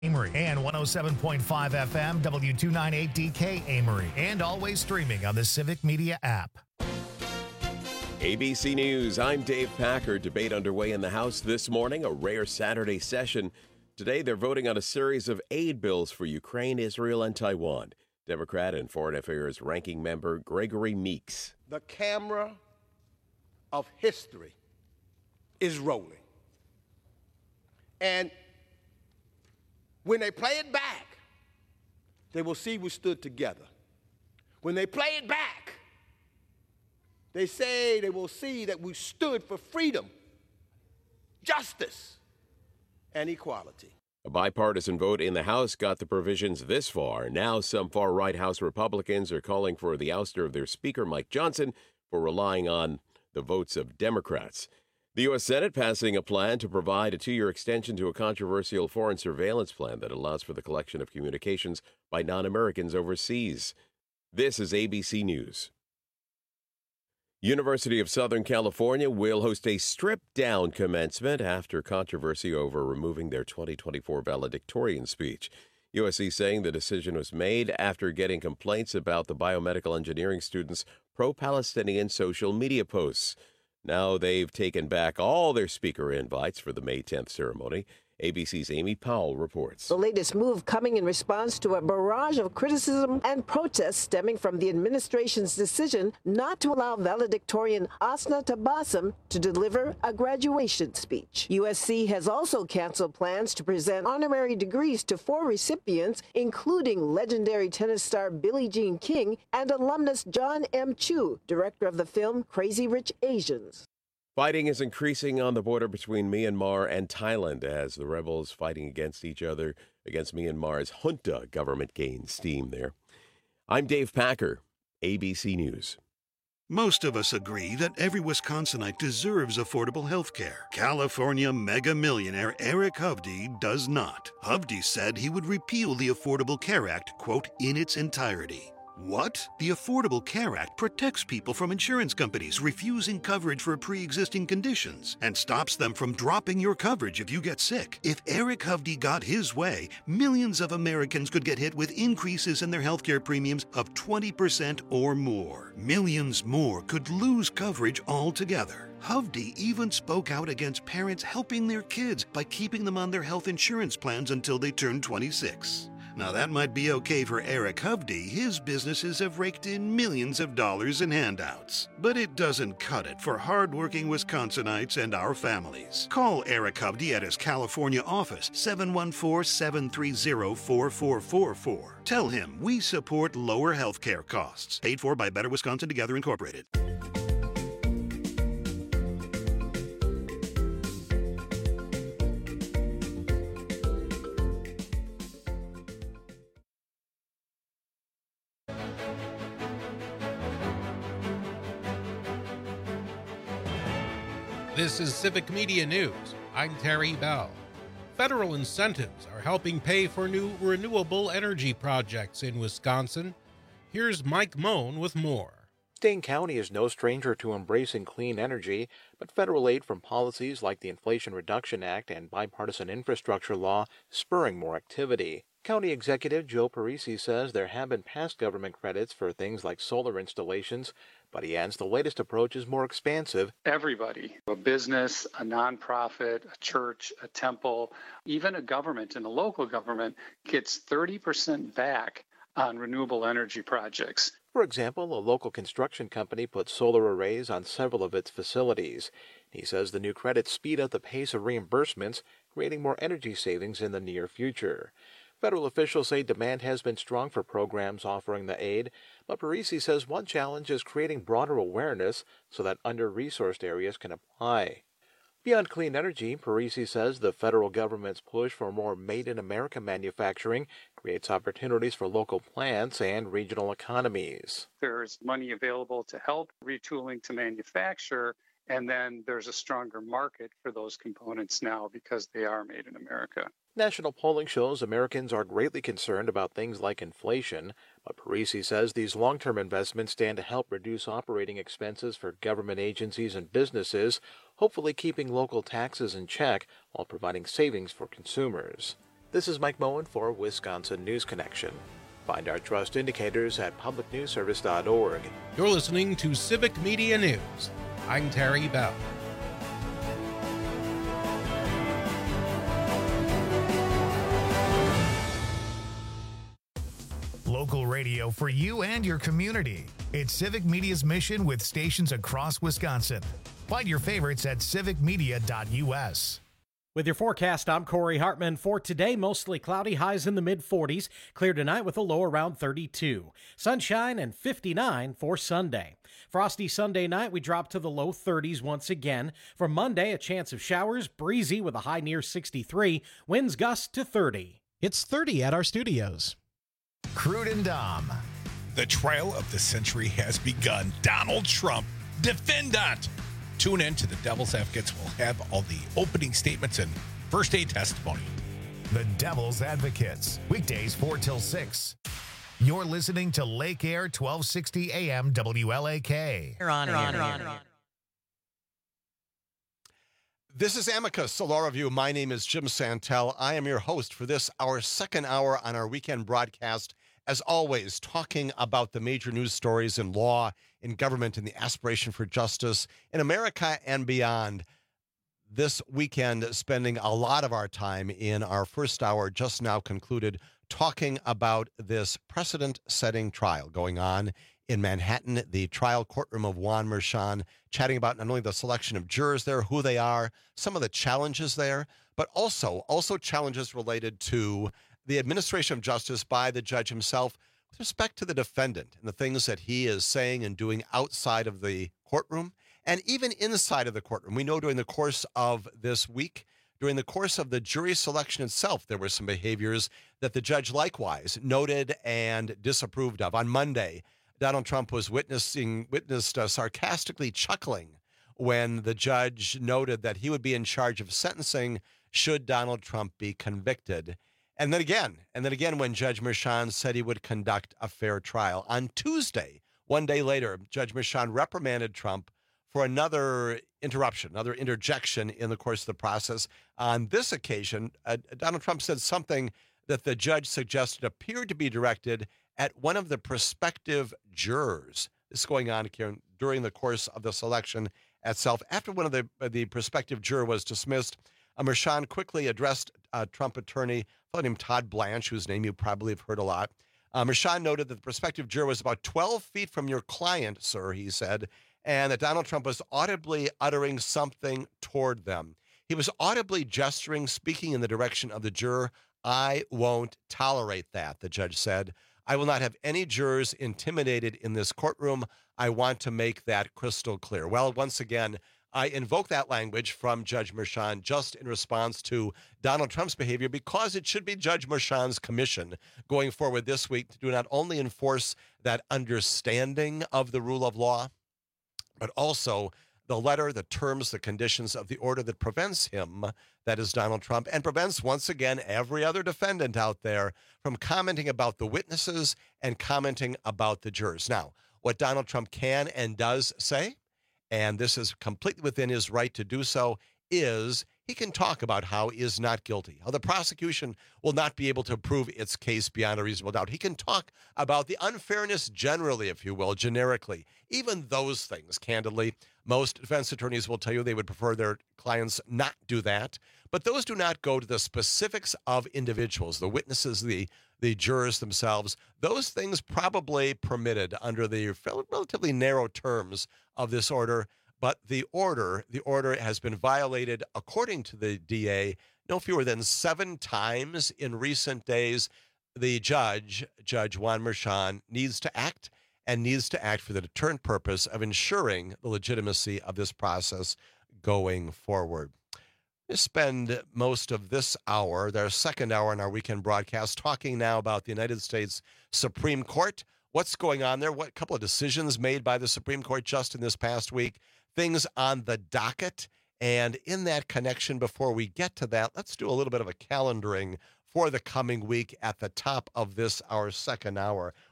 Amory and 107.5 FM W298DK Amory, and always streaming on the Civic Media app. ABC News, I'm Dave Packer. Debate underway in the House this morning, a rare Saturday session. Today, they're voting on a series of aid bills for Ukraine, Israel, and Taiwan. Democrat and Foreign Affairs Ranking Member Gregory Meeks. The camera of history is rolling. And when they play it back, they will see we stood together. When they play it back, they will see that we stood for freedom, justice, and equality. A bipartisan vote in the House got the provisions this far. Now some far-right House Republicans are calling for the ouster of their Speaker, Mike Johnson, for relying on the votes of Democrats. The U.S. Senate passing a plan to provide a 2-year extension to a controversial foreign surveillance plan that allows for the collection of communications by non-Americans overseas. This is ABC News. University of Southern California will host a stripped-down commencement after controversy over removing their 2024 valedictorian speech. USC saying the decision was made after getting complaints about the biomedical engineering students' pro-Palestinian social media posts. Now they've taken back all their speaker invites for the May 10th ceremony. ABC's Amy Powell reports. The latest move coming in response to a barrage of criticism and protests stemming from the administration's decision not to allow valedictorian Asna Tabassum to deliver a graduation speech. USC has also canceled plans to present honorary degrees to 4 recipients, including legendary tennis star Billie Jean King and alumnus John M. Chu, director of the film Crazy Rich Asians. Fighting is increasing on the border between Myanmar and Thailand as the rebels fighting against each other against Myanmar's junta government gains steam there. I'm Dave Packer, ABC News. Most of us agree that every Wisconsinite deserves affordable health care. California mega millionaire Eric Hovde does not. Hovde said he would repeal the Affordable Care Act, quote, in its entirety. What? The Affordable Care Act protects people from insurance companies refusing coverage for pre-existing conditions and stops them from dropping your coverage if you get sick. If Eric Hovde got his way, millions of Americans could get hit with increases in their healthcare premiums of 20% or more. Millions more could lose coverage altogether. Hovde even spoke out against parents helping their kids by keeping them on their health insurance plans until they turn 26. Now that might be okay for Eric Hovde. His businesses have raked in millions of dollars in handouts. But it doesn't cut it for hardworking Wisconsinites and our families. Call Eric Hovde at his California office, 714-730-4444. Tell him we support lower health care costs. Paid for by Better Wisconsin Together Incorporated. This is Civic Media News. I'm Terry Bell. Federal incentives are helping pay for new renewable energy projects in Wisconsin. Here's Mike Moan with more. Dane County is no stranger to embracing clean energy, but federal aid from policies like the Inflation Reduction Act and bipartisan infrastructure law spurring more activity. County Executive Joe Parisi says there have been past government credits for things like solar installations, but he adds the latest approach is more expansive. Everybody, a business, a nonprofit, a church, a temple, even a government and a local government gets 30% back on renewable energy projects. For example, a local construction company put solar arrays on several of its facilities. He says the new credits speed up the pace of reimbursements, creating more energy savings in the near future. Federal officials say demand has been strong for programs offering the aid, but Parisi says one challenge is creating broader awareness so that under-resourced areas can apply. Beyond clean energy, Parisi says the federal government's push for more made-in-America manufacturing creates opportunities for local plants and regional economies. There's money available to help retooling to manufacture, and then there's a stronger market for those components now because they are made in America. National polling shows Americans are greatly concerned about things like inflation, but Parisi says these long-term investments stand to help reduce operating expenses for government agencies and businesses, hopefully keeping local taxes in check while providing savings for consumers. This is Mike Moen for Wisconsin News Connection. Find our trust indicators at publicnewsservice.org. You're listening to Civic Media News. I'm Terry Bell. Local radio for you and your community. It's Civic Media's mission with stations across Wisconsin. Find your favorites at civicmedia.us. With your forecast, I'm Corey Hartman. For today, mostly cloudy, highs in the mid-40s. Clear tonight with a low around 32. Sunshine and 59 for Sunday. Frosty Sunday night, we drop to the low 30s once again. For Monday, a chance of showers, breezy with a high near 63. Winds gust to 30. It's 30 at our studios. Crude and Dom. The trial of the century has begun. Donald Trump, defendant. Tune in to the Devil's Advocates. We'll have all the opening statements and first aid testimony. The Devil's Advocates. Weekdays 4 till 6. You're listening to Lake Air 1260 AM WLAK. This is Amicus, a law review. My name is Jim Santel. I am your host for this, our second hour on our weekend broadcast. As always, talking about the major news stories in law, in government, and the aspiration for justice in America and beyond. This weekend, spending a lot of our time in our first hour, just now concluded, talking about this precedent-setting trial going on in Manhattan, the trial courtroom of Juan Merchan, chatting about not only the selection of jurors there, who they are, some of the challenges there, but also challenges related to the administration of justice by the judge himself with respect to the defendant and the things that he is saying and doing outside of the courtroom and even inside of the courtroom. We know during the course of this week, during the course of the jury selection itself, there were some behaviors that the judge likewise noted and disapproved of. On Monday, Donald Trump was witnessed sarcastically chuckling when the judge noted that he would be in charge of sentencing should Donald Trump be convicted. And then again, when Judge Merchan said he would conduct a fair trial. On Tuesday, one day later, Judge Merchan reprimanded Trump for another interruption, another interjection in the course of the process. On this occasion, Donald Trump said something that the judge suggested appeared to be directed at one of the prospective jurors. This is going on during the course of the selection itself. After one of the prospective juror was dismissed, Merchan quickly addressed Trump attorney, a fellow named Todd Blanche, whose name you probably have heard a lot. Merchan noted that the prospective juror was about 12 feet from your client, sir, he said, and that Donald Trump was audibly uttering something toward them. He was audibly gesturing, speaking in the direction of the juror. I won't tolerate that, the judge said. I will not have any jurors intimidated in this courtroom. I want to make that crystal clear. Well, once again, I invoke that language from Judge Merchan just in response to Donald Trump's behavior because it should be Judge Merchan's commission going forward this week to do not only enforce that understanding of the rule of law, but also the letter, the terms, the conditions of the order that prevents him, that is Donald Trump, and prevents, once again, every other defendant out there from commenting about the witnesses and commenting about the jurors. Now, what Donald Trump can and does say, and this is completely within his right to do so, is he can talk about how he is not guilty, how the prosecution will not be able to prove its case beyond a reasonable doubt. He can talk about the unfairness generally, if you will, generically. Even those things, candidly, most defense attorneys will tell you they would prefer their clients not do that. But those do not go to the specifics of individuals, the witnesses, the jurors themselves. Those things probably permitted under the relatively narrow terms of this order. But the order has been violated, according to the DA, no fewer than 7 times in recent days. The Judge Juan Merchan, needs to act for the deterrent purpose of ensuring the legitimacy of this process going forward. We spend most of this hour, their second hour in our weekend broadcast, talking now about the United States Supreme Court. What's going on there? What couple of decisions made by the Supreme Court just in this past week? Things on the docket. And in that connection, before we get to that, let's do a little bit of a calendaring for the coming week at the top of this, our second hour.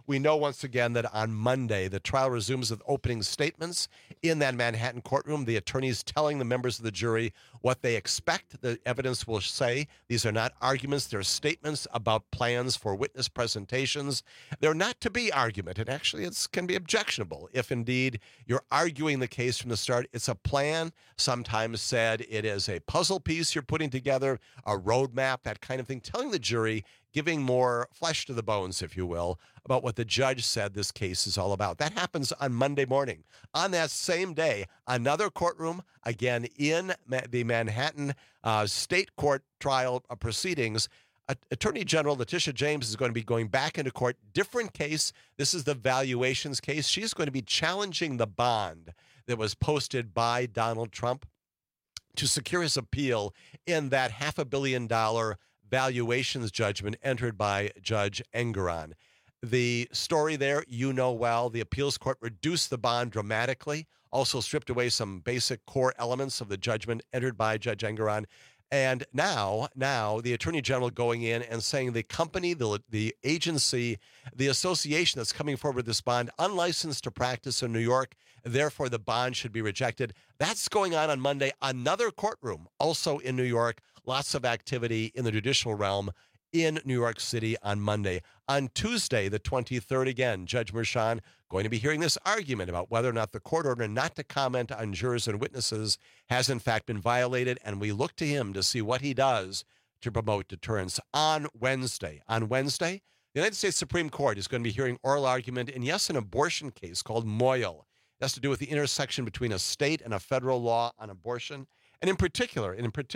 We know once again that on Monday, the trial resumes with opening statements in that Manhattan courtroom. The attorneys telling the members of the jury what they expect the evidence will say. These are not arguments. They're statements about plans for witness presentations. They're not to be argument. And actually, it can be objectionable if indeed you're arguing the case from the start. It's a plan, sometimes said it is a puzzle piece you're putting together, a roadmap, that kind of thing, telling the jury, giving more flesh to the bones, if you will, about what the judge said this case is all about. That happens on Monday morning. On that same day, another courtroom, again in the Manhattan state court trial proceedings, Attorney General Letitia James is going to be going back into court. Different case. This is the valuations case. She's going to be challenging the bond that was posted by Donald Trump to secure his appeal in that $500 million valuations judgment entered by Judge Engoron. The story there, you know well, the appeals court reduced the bond dramatically, also stripped away some basic core elements of the judgment entered by Judge Engoron. And now the Attorney General going in and saying the company, the agency, the association that's coming forward with this bond, unlicensed to practice in New York, therefore the bond should be rejected. That's going on Monday. Another courtroom, also in New York, lots of activity in the judicial realm in New York City on Monday. On Tuesday, the 23rd, again, Judge Merchan going to be hearing this argument about whether or not the court order not to comment on jurors and witnesses has in fact been violated, and we look to him to see what he does to promote deterrence. On Wednesday, the United States Supreme Court is going to be hearing oral argument in, yes, an abortion case called Moyle. It has to do with the intersection between a state and a federal law on abortion, and in particular,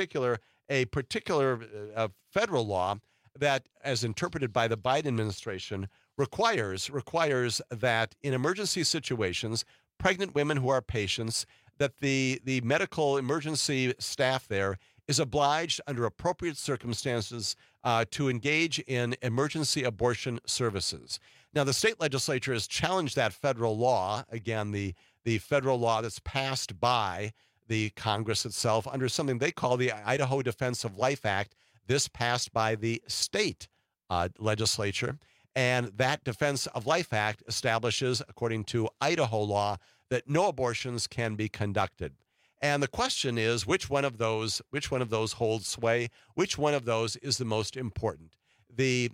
a particular federal law that, as interpreted by the Biden administration, requires that in emergency situations, pregnant women who are patients, that the medical emergency staff there is obliged under appropriate circumstances to engage in emergency abortion services. Now, the state legislature has challenged that federal law, again, the federal law that's passed by the Congress itself under something they call the Idaho Defense of Life Act. This passed by the state legislature. And that Defense of Life Act establishes, according to Idaho law, that no abortions can be conducted. And the question is, which one of those holds sway? Which one of those is the most important? The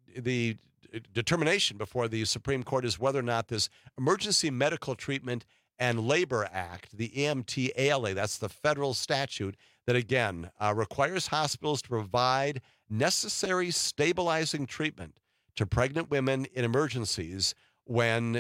determination before the Supreme Court is whether or not this Emergency Medical Treatment and Labor Act, the EMTALA, that's the federal statute that, again, requires hospitals to provide necessary stabilizing treatment to pregnant women in emergencies when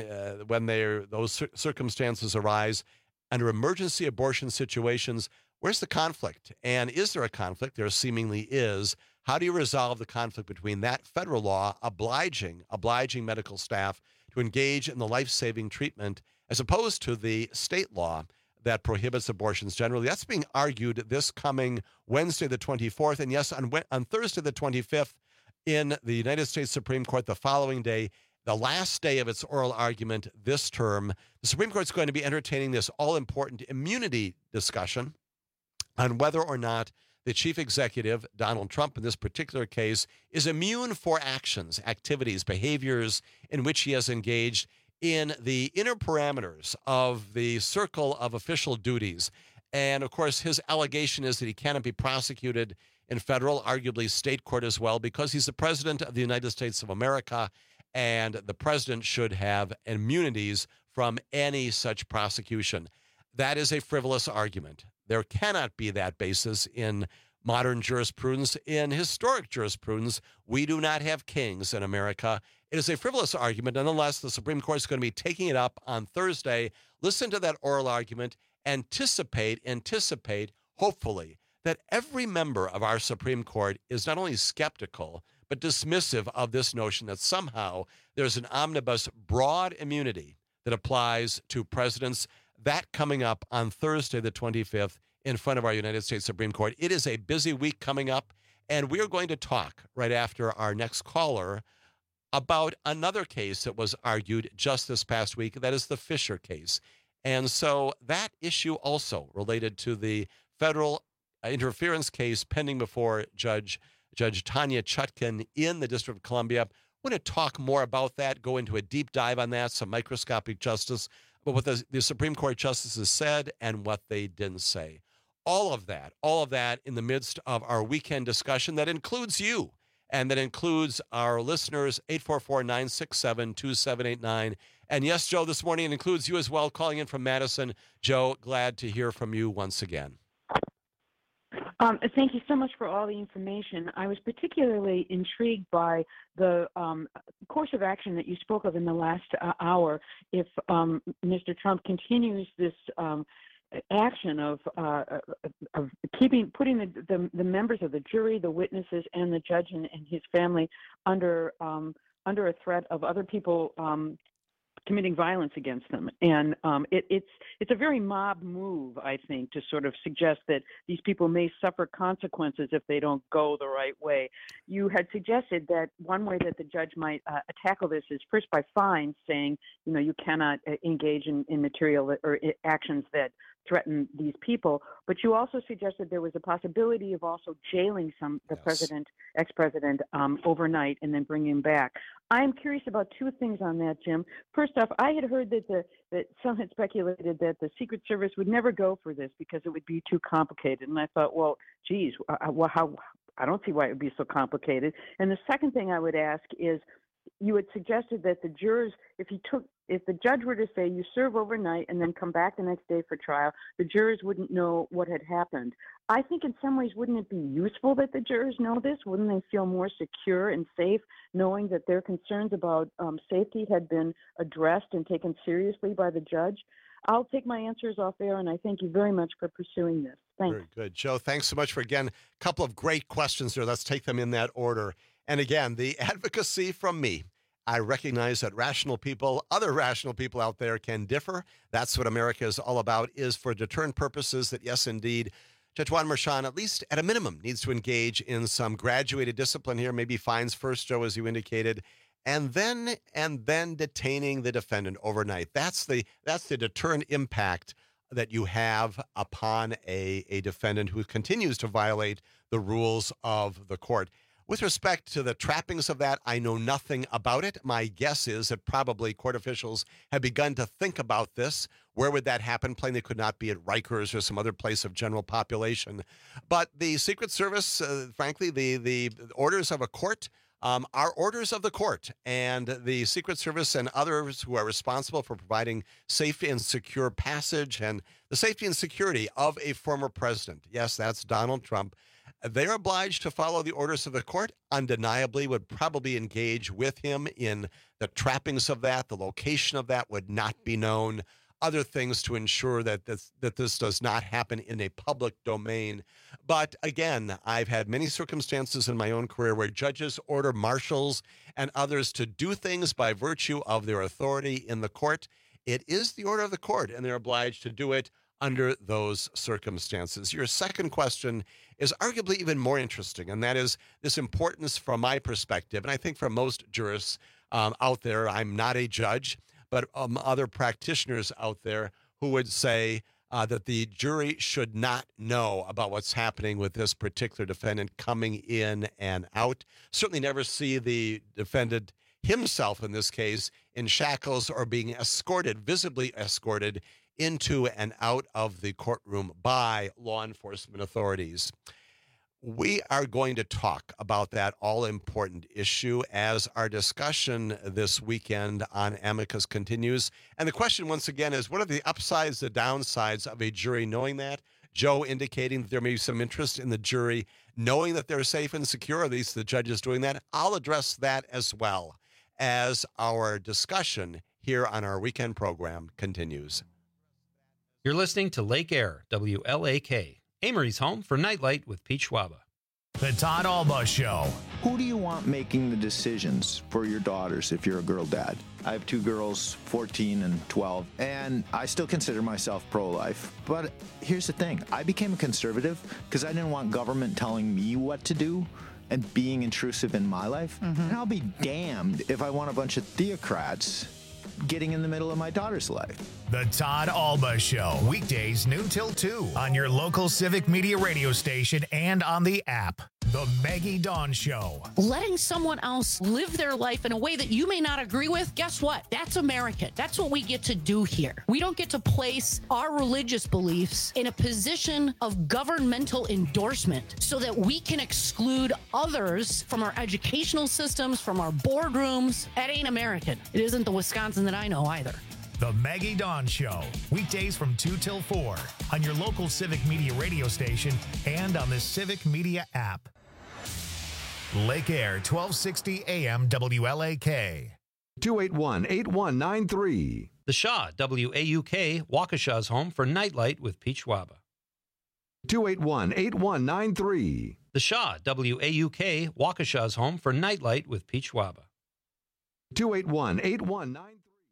those circumstances arise under emergency abortion situations. Where's the conflict? And is there a conflict? There seemingly is. How do you resolve the conflict between that federal law obliging medical staff to engage in the life-saving treatment as opposed to the state law that prohibits abortions generally? That's being argued this coming Wednesday, the 24th. And yes, on Thursday, the 25th, in the United States Supreme Court, the following day, the last day of its oral argument this term, the Supreme Court is going to be entertaining this all-important immunity discussion on whether or not the chief executive, Donald Trump, in this particular case, is immune for actions, activities, behaviors in which he has engaged in the inner parameters of the circle of official duties. And, of course, his allegation is that he cannot be prosecuted in federal, arguably state court as well, because he's the president of the United States of America, and the president should have immunities from any such prosecution. That is a frivolous argument. There cannot be that basis in modern jurisprudence. In historic jurisprudence, we do not have kings in America. It is a frivolous argument. Nonetheless, the Supreme Court is going to be taking it up on Thursday. Listen to that oral argument. Anticipate, hopefully, that every member of our Supreme Court is not only skeptical, but dismissive of this notion that somehow there's an omnibus broad immunity that applies to presidents. That coming up on Thursday, the 25th, in front of our United States Supreme Court. It is a busy week coming up, and we are going to talk right after our next caller about another case that was argued just this past week. That is the Fisher case. And so that issue also related to the federal interference case pending before Judge Tanya Chutkan in the District of Columbia. I want to talk more about that, go into a deep dive on that, some microscopic justice, but what the Supreme Court justices said and what they didn't say. All of that in the midst of our weekend discussion that includes you and that includes our listeners, 844-967-2789. And yes, Joe, this morning it includes you as well, calling in from Madison. Joe, glad to hear from you once again. Thank you so much for all the information. I was particularly intrigued by the course of action that you spoke of in the last hour. If Mr. Trump continues this action of putting the members of the jury, the witnesses, and the judge and his family under a threat of other people committing violence against them, and it's a very mob move, I think, to sort of suggest that these people may suffer consequences if they don't go the right way. You had suggested that one way that the judge might tackle this is first by fines, saying, you cannot engage in material or actions that threaten these people. But you also suggested there was a possibility of also jailing ex-president overnight and then bringing him back. I'm curious about two things on that, Jim. First off, I had heard that some had speculated that the Secret Service would never go for this because it would be too complicated. And I thought, well, geez, I don't see why it would be so complicated. And the second thing I would ask is, you had suggested that the jurors, if the judge were to say you serve overnight and then come back the next day for trial, the jurors wouldn't know what had happened. I think in some ways, wouldn't it be useful that the jurors know this? Wouldn't they feel more secure and safe knowing that their concerns about safety had been addressed and taken seriously by the judge? I'll take my answers off air, and I thank you very much for pursuing this. Thanks. Very good. Joe, thanks so much for, again, a couple of great questions there. Let's take them in that order. And again, the advocacy from me. I recognize that other rational people out there can differ. That's what America is all about, is for deterrent purposes that, yes, indeed, Judge Juan Merchan, at least at a minimum, needs to engage in some graduated discipline here, maybe fines first, Joe, as you indicated, and then detaining the defendant overnight. That's the deterrent impact that you have upon a defendant who continues to violate the rules of the court. With respect to the trappings of that, I know nothing about it. My guess is that probably court officials have begun to think about this. Where would that happen? Plainly could not be at Rikers or some other place of general population. But the Secret Service, frankly, the orders of a court are orders of the court. And the Secret Service and others who are responsible for providing safe and secure passage and the safety and security of a former president, yes, that's Donald Trump, they're obliged to follow the orders of the court. Undeniably would probably engage with him in the trappings of that. The location of that would not be known. Other things to ensure that this does not happen in a public domain. But again, I've had many circumstances in my own career where judges order marshals and others to do things by virtue of their authority in the court. It is the order of the court, and they're obliged to do it under those circumstances. Your second question is arguably even more interesting, and that is this importance from my perspective, and I think for most jurists out there, I'm not a judge, but other practitioners out there who would say that the jury should not know about what's happening with this particular defendant coming in and out. Certainly never see the defendant himself, in this case, in shackles or being escorted, visibly escorted, into and out of the courtroom by law enforcement authorities. We are going to talk about that all-important issue as our discussion this weekend on Amicus continues. And the question, once again, is what are the upsides, the downsides of a jury knowing that? Joe indicating that there may be some interest in the jury knowing that they're safe and secure, at least the judge is doing that. I'll address that as well as our discussion here on our weekend program continues. You're listening to Lake Air, WLAK, Amory's home for Nightlight with Pete Schwaba. The Todd Alba Show. Who do you want making the decisions for your daughters if you're a girl dad? I have two girls, 14 and 12, and I still consider myself pro-life. But here's the thing. I became a conservative because I didn't want government telling me what to do and being intrusive in my life. Mm-hmm. And I'll be damned if I want a bunch of theocrats getting in the middle of my daughter's life. The Todd Alba Show, weekdays noon till 2 on your local Civic Media radio station and on the app. The Maggie Dawn Show. Letting someone else live their life in a way that you may not agree with, guess what? That's American. That's what we get to do here. We don't get to place our religious beliefs in a position of governmental endorsement so that we can exclude others from our educational systems, from our boardrooms. That ain't American. It isn't the Wisconsin that I know either. The Maggie Dawn Show, weekdays from 2 till 4 on your local Civic Media radio station and on the Civic Media app. Lake Air, 1260 AM WLAK. 281-8193. The Shaw, WAUK, Waukesha's home for Nightlight with Pete Schwaba. 281-8193. The Shaw, WAUK, Waukesha's home for Nightlight with Pete Schwaba. 281-8193.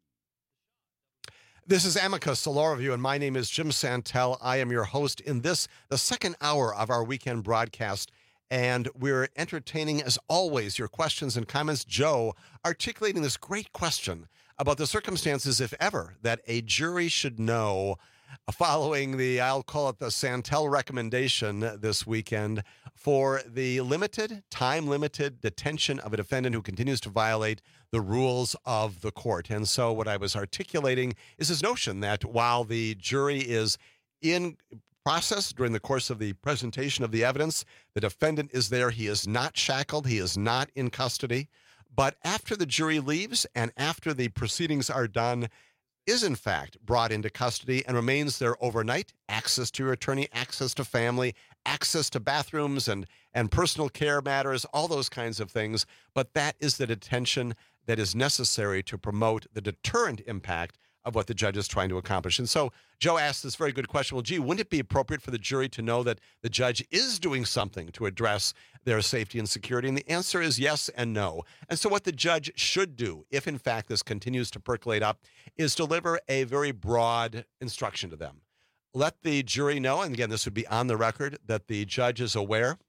This is Amicus, the Law Review, and my name is Jim Santel. I am your host in this, the second hour of our weekend broadcast, and we're entertaining, as always, your questions and comments. Joe articulating this great question about the circumstances, if ever, that a jury should know following the, I'll call it the Santel recommendation this weekend for the time-limited detention of a defendant who continues to violate the rules of the court. And so what I was articulating is this notion that while the jury is in process during the course of the presentation of the evidence, the defendant is there, he is not shackled, he is not in custody, but after the jury leaves and after the proceedings are done, is in fact brought into custody and remains there overnight, access to your attorney, access to family, access to bathrooms and personal care matters, all those kinds of things. But that is the detention that is necessary to promote the deterrent impact of what the judge is trying to accomplish. And so Joe asked this very good question. Well, gee, wouldn't it be appropriate for the jury to know that the judge is doing something to address their safety and security? And the answer is yes and no. And so what the judge should do, if in fact this continues to percolate up, is deliver a very broad instruction to them. Let the jury know, and again, this would be on the record, that the judge is aware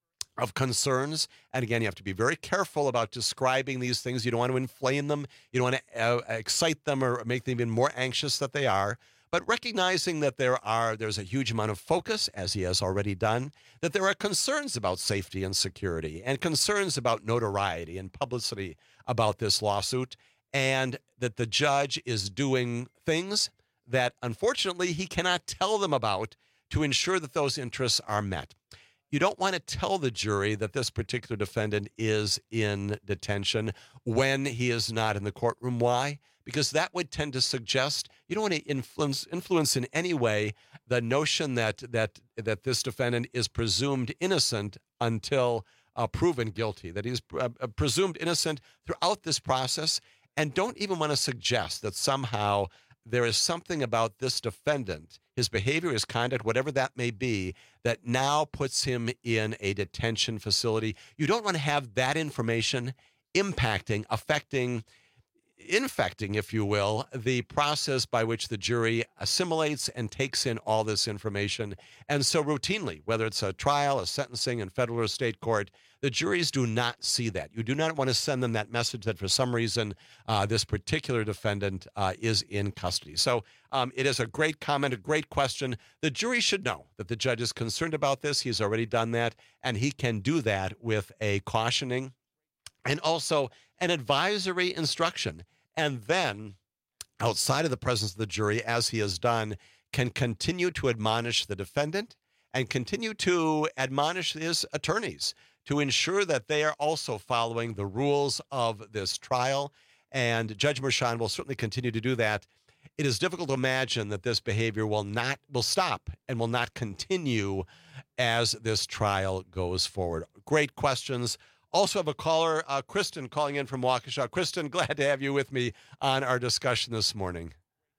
of concerns. And again, you have to be very careful about describing these things. You don't want to inflame them. You don't want to excite them or make them even more anxious than they are. But recognizing that there's a huge amount of focus, as he has already done, that there are concerns about safety and security and concerns about notoriety and publicity about this lawsuit, and that the judge is doing things that, unfortunately, he cannot tell them about to ensure that those interests are met. You don't want to tell the jury that this particular defendant is in detention when he is not in the courtroom. Why? Because that would tend to suggest you don't want to influence in any way the notion that this defendant is presumed innocent until proven guilty, that he's presumed innocent throughout this process, and don't even want to suggest that somehow there is something about this defendant, his behavior, his conduct, whatever that may be, that now puts him in a detention facility. You don't want to have that information impacting, affecting, infecting, if you will, the process by which the jury assimilates and takes in all this information. And so routinely, whether it's a trial, a sentencing in federal or state court, the juries do not see that. You do not want to send them that message that for some reason this particular defendant is in custody. So it is a great comment, a great question. The jury should know that the judge is concerned about this. He's already done that, and he can do that with a cautioning and also an advisory instruction. And then, outside of the presence of the jury, as he has done, can continue to admonish the defendant and continue to admonish his attorneys to ensure that they are also following the rules of this trial. And Judge Mershon will certainly continue to do that. It is difficult to imagine that this behavior will stop and will not continue as this trial goes forward. Great questions. Also have a caller, Kristen, calling in from Waukesha. Kristen, glad to have you with me on our discussion this morning.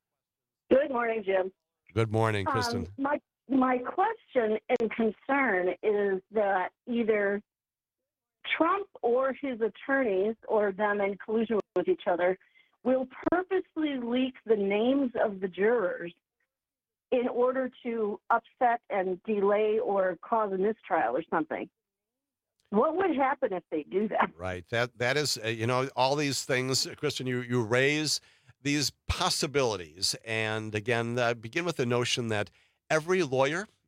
Good morning, Jim. Good morning, Kristen. My question and concern is that either Trump or his attorneys, or them in collusion with each other, will purposely leak the names of the jurors in order to upset and delay or cause a mistrial or something. What would happen if they do that? Right. That is, all these things, Kristen, you raise these possibilities. And again, begin with the notion that every lawyer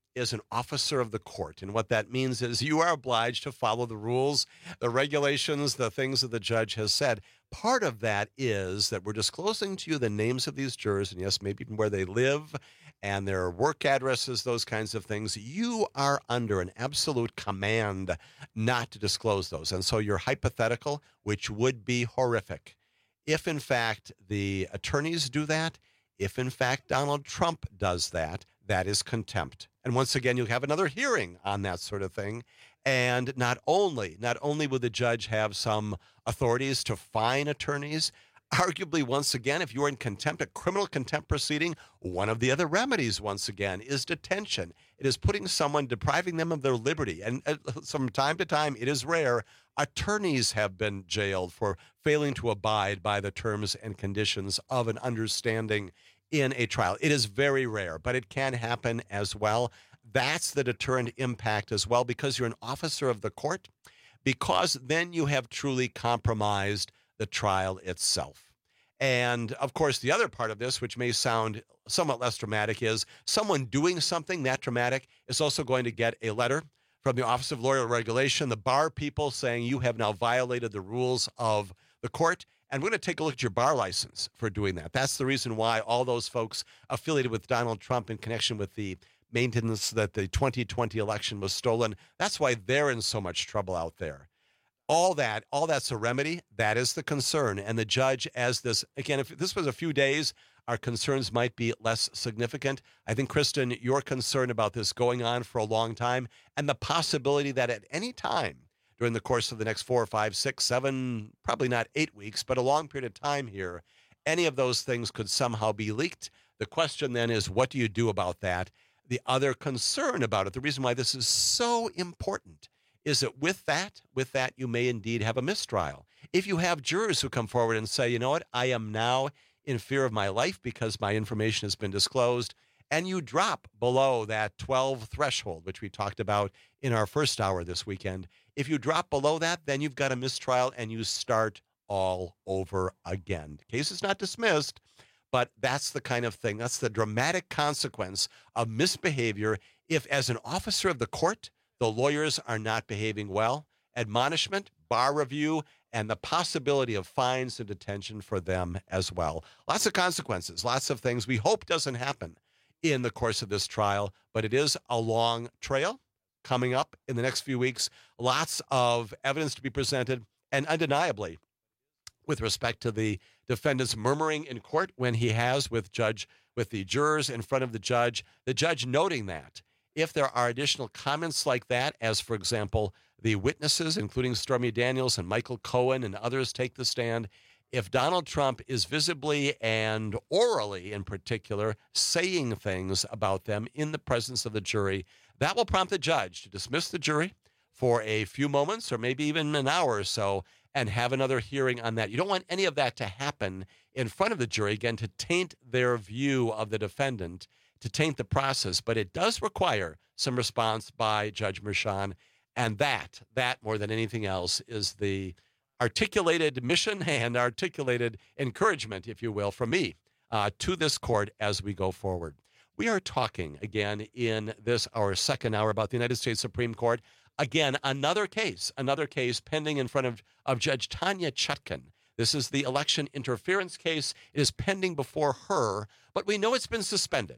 is an officer of the court. And what that means is you are obliged to follow the rules, the regulations, the things that the judge has said. Part of that is that we're disclosing to you the names of these jurors, and yes, maybe even where they live and their work addresses, those kinds of things. You are under an absolute command not to disclose those. And so your hypothetical, which would be horrific, if in fact the attorneys do that, if in fact Donald Trump does that, that is contempt. And once again, you'll have another hearing on that sort of thing. And not only would the judge have some authorities to fine attorneys, arguably, once again, if you are in contempt, a criminal contempt proceeding, one of the other remedies, once again, is detention. It is putting someone, depriving them of their liberty. And from time to time, it is rare, attorneys have been jailed for failing to abide by the terms and conditions of an understanding in a trial. It is very rare, but it can happen as well. That's the deterrent impact as well, because you're an officer of the court, because then you have truly compromised the trial itself. And of course, the other part of this, which may sound somewhat less dramatic, is someone doing something that dramatic is also going to get a letter from the Office of Lawyer Regulation, the bar people, saying you have now violated the rules of the court. And we're going to take a look at your bar license for doing that. That's the reason why all those folks affiliated with Donald Trump in connection with the maintenance that the 2020 election was stolen, that's why they're in so much trouble out there. All that's a remedy. That is the concern. And the judge, as this, again, if this was a few days, our concerns might be less significant. I think, Kristen, you're concerned about this going on for a long time and the possibility that at any time during the course of the next 4 or 5, 6, 7, probably not 8 weeks, but a long period of time here, any of those things could somehow be leaked. The question then is, what do you do about that? The other concern about it, the reason why this is so important, is that with that, you may indeed have a mistrial. If you have jurors who come forward and say, you know what, I am now in fear of my life because my information has been disclosed, and you drop below that 12 threshold, which we talked about in our first hour this weekend, if you drop below that, then you've got a mistrial and you start all over again. The case is not dismissed, but that's the kind of thing, that's the dramatic consequence of misbehavior if, as an officer of the court, the lawyers are not behaving well. Admonishment, bar review, and the possibility of fines and detention for them as well. Lots of consequences, lots of things we hope doesn't happen in the course of this trial, but it is a long trail coming up in the next few weeks. Lots of evidence to be presented, and undeniably, with respect to the defendant's murmuring in court when he has with the jurors in front of the judge noting that if there are additional comments like that, as for example, the witnesses, including Stormy Daniels and Michael Cohen and others, take the stand, if Donald Trump is visibly and orally in particular saying things about them in the presence of the jury, that will prompt the judge to dismiss the jury for a few moments or maybe even an hour or so and have another hearing on that. You don't want any of that to happen in front of the jury, again, to taint their view of the defendant, to taint the process. But it does require some response by Judge Merchan. And that more than anything else is the articulated mission and articulated encouragement, if you will, from me to this court as we go forward. We are talking again in this, our second hour, about the United States Supreme Court. Again, another case pending in front of Judge Tanya Chutkan. This is the election interference case. It is pending before her, but we know it's been suspended.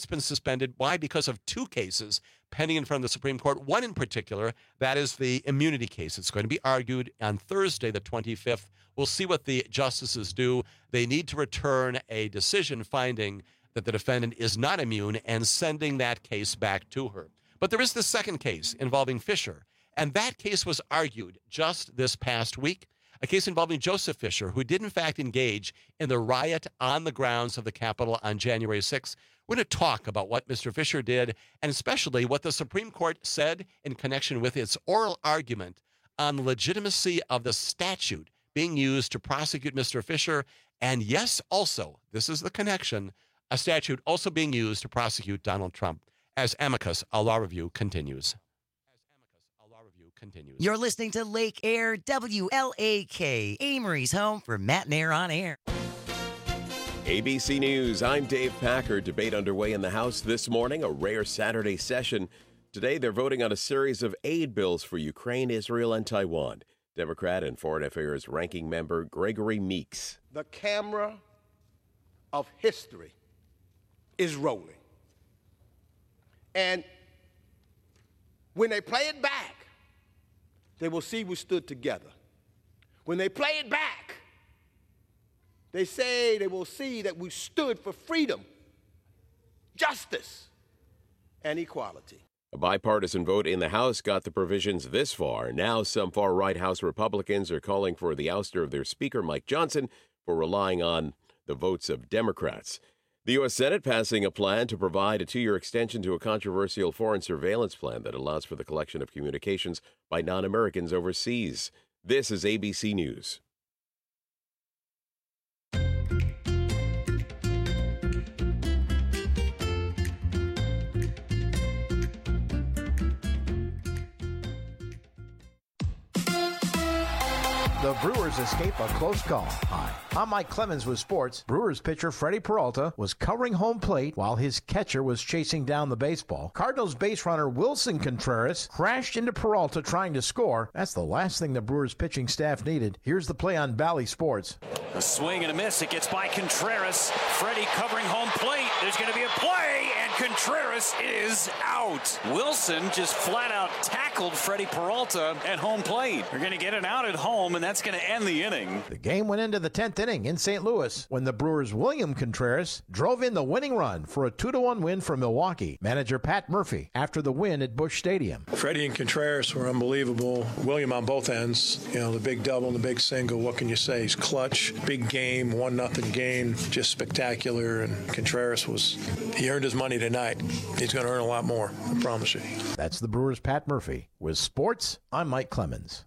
Why? Because of two cases pending in front of the Supreme Court. One in particular, that is the immunity case. It's going to be argued on Thursday, the 25th. We'll see what the justices do. They need to return a decision finding that the defendant is not immune and sending that case back to her. But there is the second case involving Fisher, and that case was argued just this past week, a case involving Joseph Fisher, who did in fact engage in the riot on the grounds of the Capitol on January 6th. We're going to talk about what Mr. Fisher did, and especially what the Supreme Court said in connection with its oral argument on the legitimacy of the statute being used to prosecute Mr. Fisher, and yes, also, this is the connection, a statute also being used to prosecute Donald Trump. As Amicus, a law review continues. You're listening to Lake Air WLAK, Amory's home for Matt and Air on Air. ABC News, I'm Dave Packard. Debate underway in the House this morning, a rare Saturday session. Today, they're voting on a series of aid bills for Ukraine, Israel, and Taiwan. Democrat and Foreign Affairs Ranking Member Gregory Meeks. The camera of history is rolling. And when they play it back, they will see we stood together. When they play it back, they will see that we stood for freedom, justice, and equality. A bipartisan vote in the House got the provisions this far. Now some far-right House Republicans are calling for the ouster of their Speaker, Mike Johnson, for relying on the votes of Democrats. The U.S. Senate passing a plan to provide a 2-year extension to a controversial foreign surveillance plan that allows for the collection of communications by non-Americans overseas. This is ABC News. The Brewers escape a close call. Hi, I'm Mike Clemens with sports. Brewers pitcher Freddie Peralta was covering home plate while his catcher was chasing down the baseball. Cardinals base runner Wilson Contreras crashed into Peralta trying to score. That's the last thing the Brewers pitching staff needed. Here's the play on Bally Sports. A swing and a miss. It gets by Contreras. Freddie covering home plate. There's going to be a play, and Contreras is out. Wilson just flat out tackled Freddie Peralta at home plate. They're going to get it out at home, and that's going to end the inning. The game went into the 10th inning in St. Louis when the Brewers' William Contreras drove in the winning run for a 2-1 win for Milwaukee. Manager Pat Murphy after the win at Busch Stadium. Freddie and Contreras were unbelievable. William on both ends, the big double and the big single. What can you say? He's clutch. Big game, 1-0 game, just spectacular. And Contreras he earned his money tonight. He's going to earn a lot more, I promise you. That's the Brewers' Pat Murphy. With sports, I'm Mike Clemens.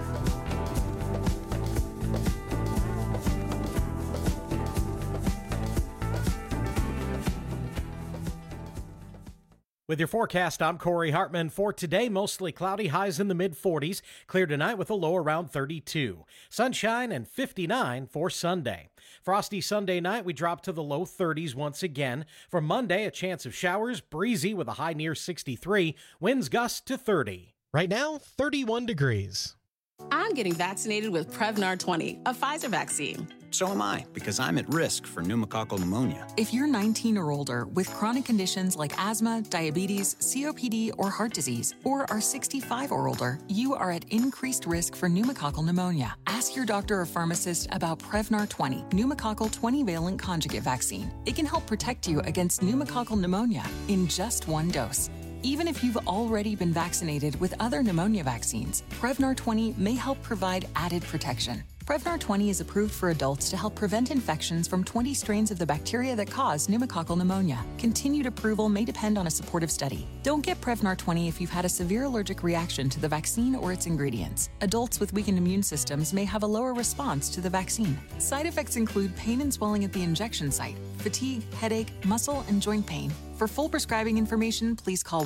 With your forecast, I'm Corey Hartman. For today, mostly cloudy, highs in the mid-40s. Clear tonight with a low around 32. Sunshine and 59 for Sunday. Frosty Sunday night, we drop to the low 30s once again. For Monday, a chance of showers, breezy with a high near 63. Winds gust to 30. Right now, 31 degrees. I'm getting vaccinated with Prevnar 20, a Pfizer vaccine. So am I, because I'm at risk for pneumococcal pneumonia. If you're 19 or older with chronic conditions like asthma, diabetes, COPD, or heart disease, or are 65 or older, you are at increased risk for pneumococcal pneumonia. Ask your doctor or pharmacist about Prevnar 20, pneumococcal 20-valent conjugate vaccine. It can help protect you against pneumococcal pneumonia in just one dose. Even if you've already been vaccinated with other pneumonia vaccines, Prevnar 20 may help provide added protection. Prevnar 20 is approved for adults to help prevent infections from 20 strains of the bacteria that cause pneumococcal pneumonia. Continued approval may depend on a supportive study. Don't get Prevnar 20 if you've had a severe allergic reaction to the vaccine or its ingredients. Adults with weakened immune systems may have a lower response to the vaccine. Side effects include pain and swelling at the injection site, fatigue, headache, muscle, and joint pain. For full prescribing information, please call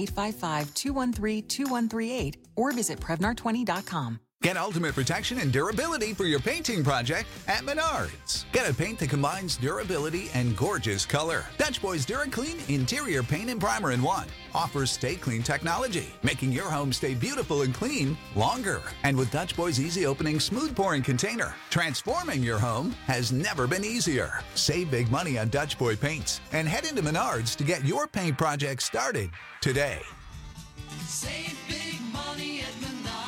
1-855-213-2138 or visit Prevnar20.com. Get ultimate protection and durability for your painting project at Menards. Get a paint that combines durability and gorgeous color. Dutch Boys DuraClean Interior Paint and Primer in One offers Stay Clean technology, making your home stay beautiful and clean longer. And with Dutch Boys Easy Opening Smooth Pouring Container, transforming your home has never been easier. Save big money on Dutch Boy paints and head into Menards to get your paint project started today. Save big money at Menards.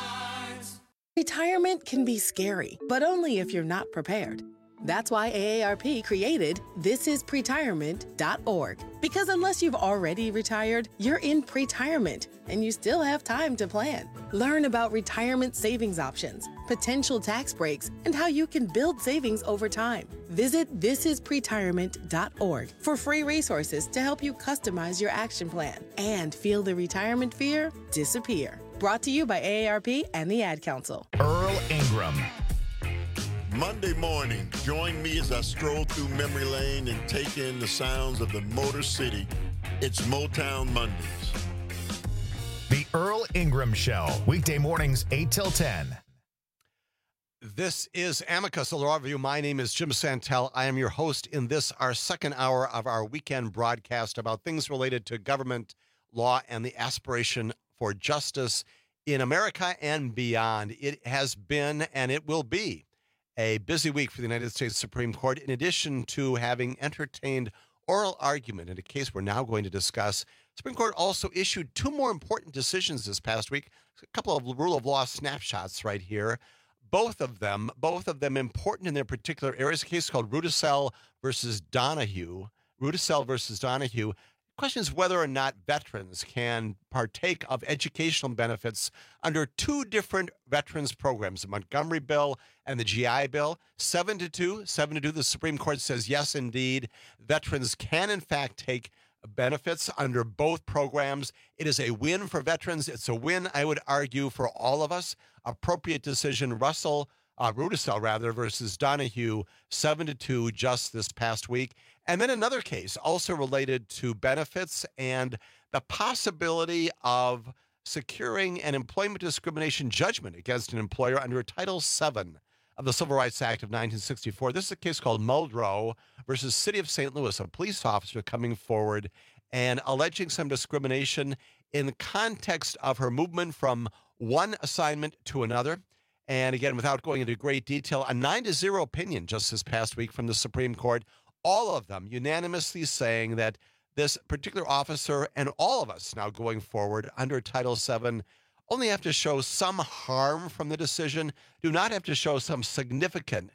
Retirement can be scary, but only if you're not prepared. That's why AARP created thisispretirement.org. Because unless you've already retired, you're in pretirement, and you still have time to plan. Learn about retirement savings options, potential tax breaks, and how you can build savings over time. Visit thisispretirement.org for free resources to help you customize your action plan and feel the retirement fear disappear. Brought to you by AARP and the Ad Council. Earl Ingram. Monday morning, join me as I stroll through memory lane and take in the sounds of the Motor City. It's Motown Mondays. The Earl Ingram Show, weekday mornings 8 till 10. This is Amicus, a law review. My name is Jim Santel. I am your host in this, our second hour of our weekend broadcast about things related to government, law, and the aspiration for justice in America and beyond. It has been, and it will be, a busy week for the United States Supreme Court. In addition to having entertained oral argument in a case we're now going to discuss, the Supreme Court also issued two more important decisions this past week. A couple of rule of law snapshots right here. Both of them important in their particular areas. A case called Rudisill versus Donahue. Rudisill versus Donahue. The question is whether or not veterans can partake of educational benefits under two different veterans programs, the Montgomery Bill and the GI Bill. 7-2, the Supreme Court says yes, indeed, veterans can in fact take benefits under both programs. It is a win for veterans. It's a win, I would argue, for all of us. Appropriate decision, Rudisill versus Donahue, 7-2 just this past week. And then another case also related to benefits and the possibility of securing an employment discrimination judgment against an employer under Title VII of the Civil Rights Act of 1964. This is a case called Muldrow versus City of St. Louis, a police officer coming forward and alleging some discrimination in the context of her movement from one assignment to another. And again, without going into great detail, a 9-0 opinion just this past week from the Supreme Court, all of them unanimously saying that this particular officer and all of us now going forward under Title VII only have to show some harm from the decision, do not have to show some significant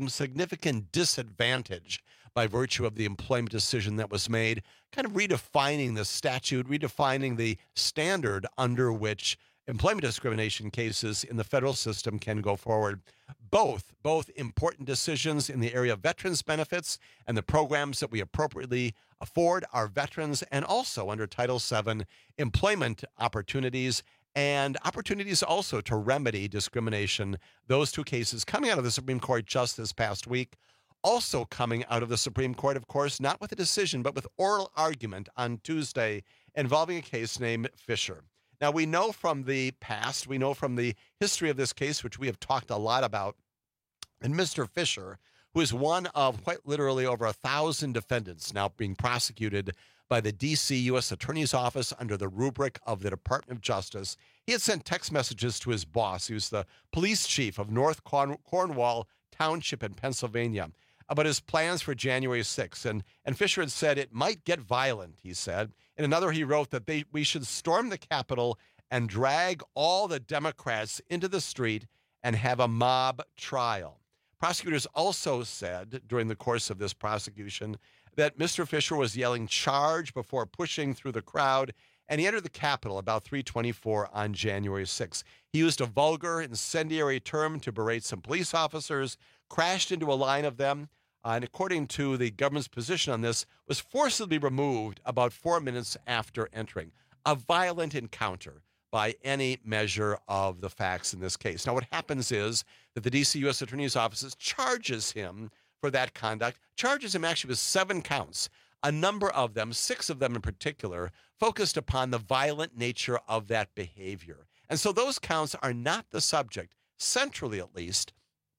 disadvantage by virtue of the employment decision that was made, kind of redefining the statute, redefining the standard under which employment discrimination cases in the federal system can go forward. Both important decisions in the area of veterans benefits and the programs that we appropriately afford our veterans, and also under Title VII, employment opportunities and opportunities also to remedy discrimination. Those two cases coming out of the Supreme Court just this past week. Also coming out of the Supreme Court, of course, not with a decision, but with oral argument on Tuesday involving a case named Fisher. Now, we know from the past, we know from the history of this case, which we have talked a lot about, and Mr. Fisher, who is one of quite literally over 1,000 defendants now being prosecuted by the D.C. U.S. Attorney's Office under the rubric of the Department of Justice. He had sent text messages to his boss. He was the police chief of North Cornwall Township in Pennsylvania about his plans for January 6th. And Fisher had said it might get violent, he said. In another, he wrote that we should storm the Capitol and drag all the Democrats into the street and have a mob trial. Prosecutors also said during the course of this prosecution that Mr. Fisher was yelling charge before pushing through the crowd, and he entered the Capitol about 3:24 on January 6th. He used a vulgar, incendiary term to berate some police officers, crashed into a line of them, and according to the government's position on this, was forcibly removed about 4 minutes after entering. A violent encounter by any measure of the facts in this case. Now, what happens is that the D.C. U.S. Attorney's Office charges him for that conduct, charges him actually with 7 counts. A number of them, 6 of them in particular, focused upon the violent nature of that behavior. And so those counts are not the subject, centrally at least,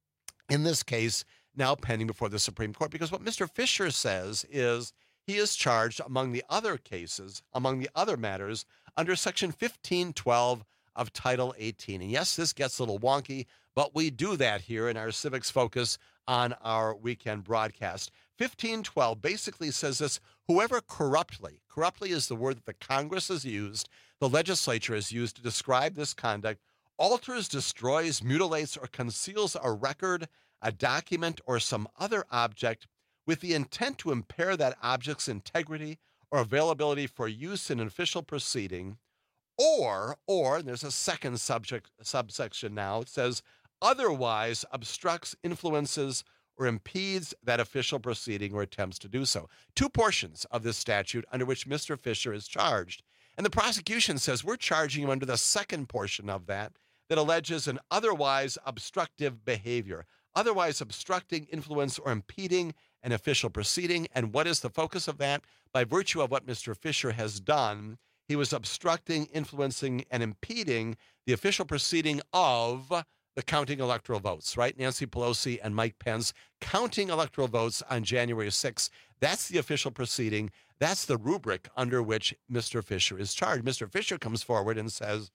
in this case, now pending before the Supreme Court, because what Mr. Fisher says is he is charged, among the other cases, among the other matters, under Section 1512 of Title 18. And yes, this gets a little wonky, but we do that here in our Civics Focus on our weekend broadcast. 1512 basically says this: whoever corruptly is the word that the Congress has used, the legislature has used to describe this conduct, alters, destroys, mutilates, or conceals a record, a document, or some other object with the intent to impair that object's integrity or availability for use in an official proceeding, or and there's a second subsection now, it says otherwise obstructs, influences, or impedes that official proceeding or attempts to do so. 2 portions of this statute under which Mr. Fisher is charged. And the prosecution says we're charging him under the second portion of that alleges an otherwise obstructive behavior, otherwise obstructing, influence, or impeding an official proceeding. And what is the focus of that? By virtue of what Mr. Fisher has done, he was obstructing, influencing, and impeding the official proceeding of the the counting electoral votes, right? Nancy Pelosi and Mike Pence counting electoral votes on January 6th. That's the official proceeding. That's the rubric under which Mr. Fisher is charged. Mr. Fisher comes forward and says,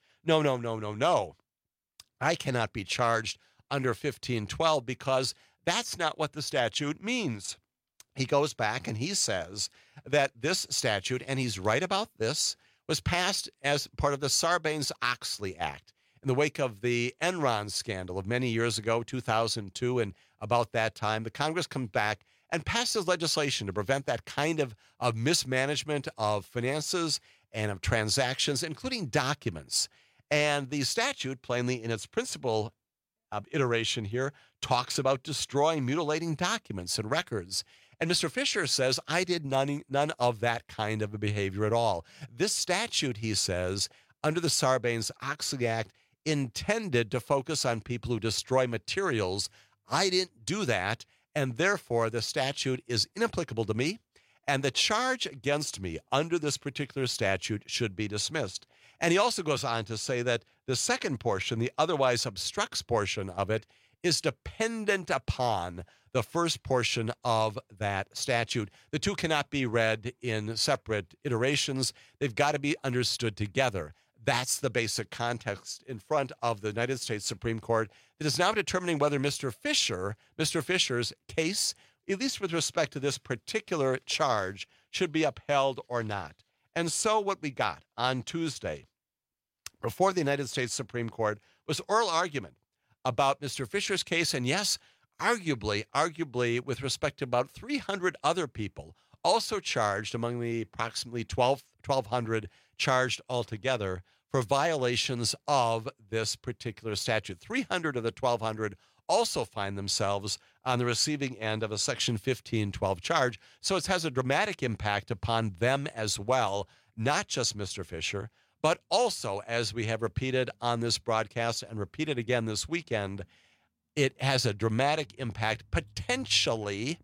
no. I cannot be charged under 1512 because that's not what the statute means. He goes back and he says that this statute, and he's right about this, was passed as part of the Sarbanes-Oxley Act in the wake of the Enron scandal of many years ago, 2002, and about that time, the Congress comes back and passes legislation to prevent that kind of mismanagement of finances and of transactions, including documents. And the statute, plainly in its principal iteration here, talks about destroying, mutilating documents and records. And Mr. Fisher says, I did none of that kind of a behavior at all. This statute, he says, under the Sarbanes-Oxley Act, intended to focus on people who destroy materials. I didn't do that, and therefore the statute is inapplicable to me, and the charge against me under this particular statute should be dismissed. And he also goes on to say that the second portion, the otherwise obstructs portion of it, is dependent upon the first portion of that statute. The two cannot be read in separate iterations. They've got to be understood together. That's the basic context in front of the United States Supreme Court that is now determining whether Mr. Fisher's case, at least with respect to this particular charge, should be upheld or not. And so what we got on Tuesday before the United States Supreme Court was oral argument about Mr. Fisher's case, and yes, arguably with respect to about 300 other people also charged among the approximately 1,200 charged altogether for violations of this particular statute. 300 of the 1,200 also find themselves on the receiving end of a Section 1512 charge. So it has a dramatic impact upon them as well, not just Mr. Fisher, but also, as we have repeated on this broadcast and repeated again this weekend, it has a dramatic impact potentially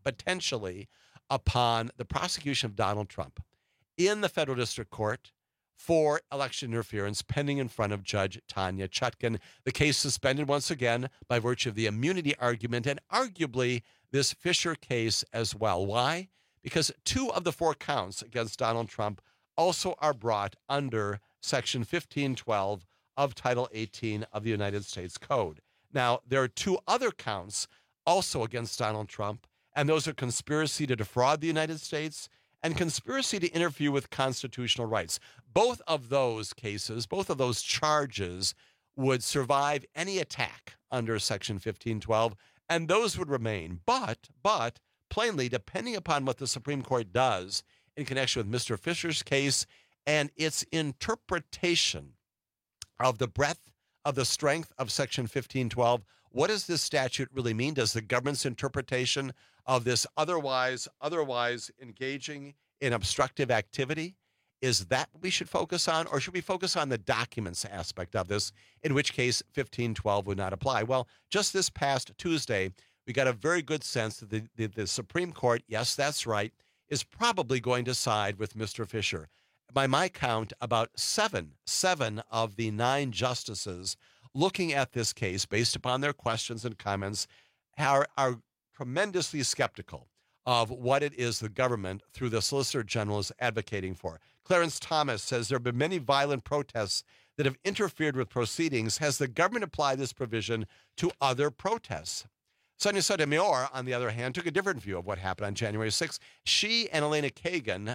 upon the prosecution of Donald Trump in the federal district court for election interference pending in front of Judge Tanya Chutkan. The case suspended once again by virtue of the immunity argument and arguably this Fisher case as well. Why? Because 2 of the 4 counts against Donald Trump also are brought under Section 1512 of Title 18 of the United States Code. Now, there are 2 other counts also against Donald Trump, and those are conspiracy to defraud the United States and conspiracy to interfere with constitutional rights. Both of those cases, both of those charges would survive any attack under Section 1512, and those would remain. But plainly, depending upon what the Supreme Court does in connection with Mr. Fisher's case and its interpretation of the breadth of the strength of Section 1512, what does this statute really mean? Does the government's interpretation of this otherwise engaging in obstructive activity, is that what we should focus on? Or should we focus on the documents aspect of this, in which case 1512 would not apply? Well, just this past Tuesday, we got a very good sense that the Supreme Court, yes, that's right, is probably going to side with Mr. Fisher. By my count, about seven of the 9 justices looking at this case based upon their questions and comments are tremendously skeptical of what it is the government, through the Solicitor General, is advocating for. Clarence Thomas says there have been many violent protests that have interfered with proceedings. Has the government applied this provision to other protests? Sonia Sotomayor, on the other hand, took a different view of what happened on January 6th. She and Elena Kagan,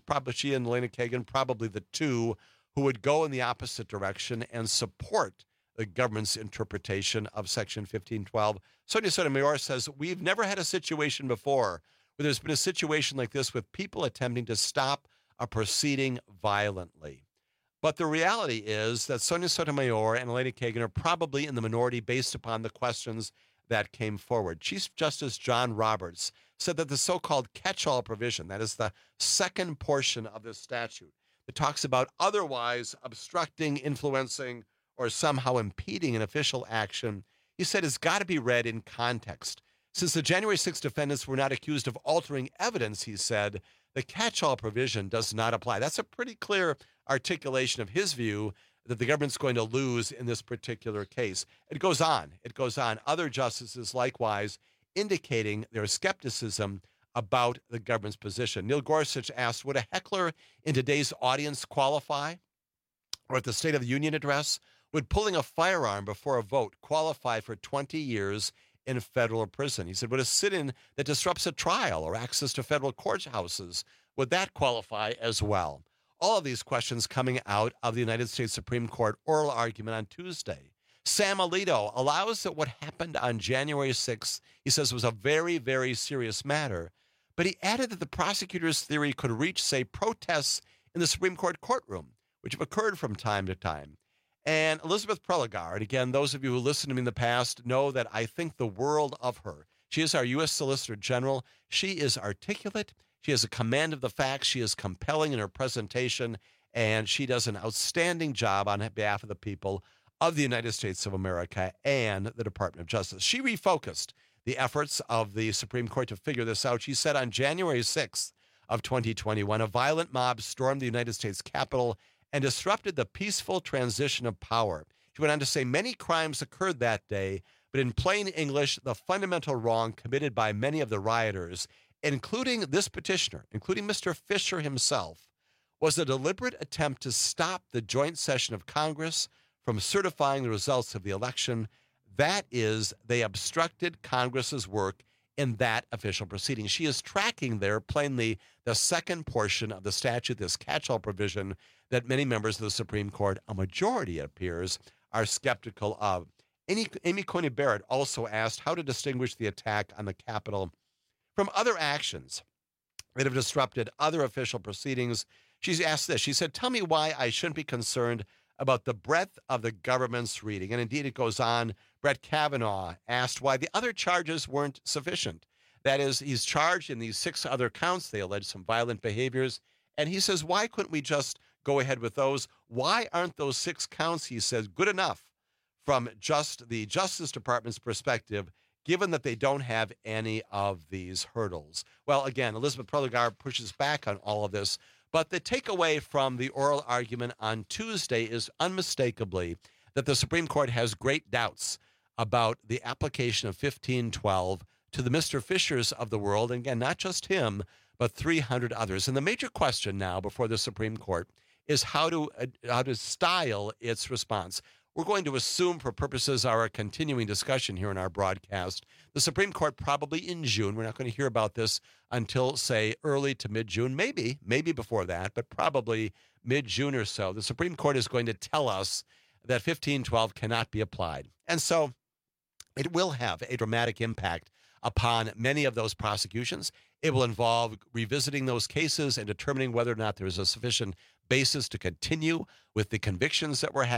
probably the 2 who would go in the opposite direction and support the government's interpretation of Section 1512. Sonia Sotomayor says, we've never had a situation before where there's been a situation like this with people attempting to stop a proceeding violently. But the reality is that Sonia Sotomayor and Elena Kagan are probably in the minority based upon the questions that came forward. Chief Justice John Roberts said that the so-called catch-all provision, that is the second portion of this statute that talks about otherwise obstructing, influencing, or somehow impeding an official action, he said has got to be read in context. Since the January 6th defendants were not accused of altering evidence, he said, the catch-all provision does not apply. That's a pretty clear articulation of his view that the government's going to lose in this particular case. It goes on. It goes on. Other justices likewise indicating their skepticism about the government's position. Neil Gorsuch asked, would a heckler in today's audience qualify? Or at the State of the Union address, would pulling a firearm before a vote qualify for 20 years in federal prison? He said, would a sit-in that disrupts a trial or access to federal courthouses, would that qualify as well? All of these questions coming out of the United States Supreme Court oral argument on Tuesday. Sam Alito allows that what happened on January 6th, he says, was a very, very serious matter. But he added that the prosecutor's theory could reach, say, protests in the Supreme Court courtroom, which have occurred from time to time. And Elizabeth Prelogar, and again, those of you who listened to me in the past know that I think the world of her. She is our U.S. Solicitor General. She is articulate. She has a command of the facts. She is compelling in her presentation, and she does an outstanding job on behalf of the people of the United States of America and the Department of Justice. She refocused the efforts of the Supreme Court to figure this out. She said on January 6th of 2021, a violent mob stormed the United States Capitol and disrupted the peaceful transition of power. She went on to say many crimes occurred that day, but in plain English, the fundamental wrong committed by many of the rioters, including this petitioner, including Mr. Fisher himself, was a deliberate attempt to stop the joint session of Congress from certifying the results of the election. That is, they obstructed Congress's work in that official proceeding. She is tracking there plainly the second portion of the statute, this catch-all provision that many members of the Supreme Court, a majority it appears, are skeptical of. Amy Coney Barrett also asked how to distinguish the attack on the Capitol from other actions that have disrupted other official proceedings. She's asked this. She said, tell me why I shouldn't be concerned about the breadth of the government's reading. And indeed, it goes on. Brett Kavanaugh asked why the other charges weren't sufficient. That is, he's charged in these 6 other counts. They allege some violent behaviors. And he says, why couldn't we just go ahead with those? Why aren't those 6 counts, he says, good enough from just the Justice Department's perspective, given that they don't have any of these hurdles? Well, again, Elizabeth Prelogar pushes back on all of this. But the takeaway from the oral argument on Tuesday is unmistakably that the Supreme Court has great doubts about the application of 1512 to the Mr. Fishers of the world. And again, not just him, but 300 others. And the major question now before the Supreme Court is how to style its response. We're going to assume, for purposes of our continuing discussion here in our broadcast, the Supreme Court probably in June. We're not going to hear about this until, say, early to mid-June, maybe before that, but probably mid-June or so. The Supreme Court is going to tell us that 1512 cannot be applied. And so it will have a dramatic impact upon many of those prosecutions. It will involve revisiting those cases and determining whether or not there is a sufficient basis to continue with the convictions that were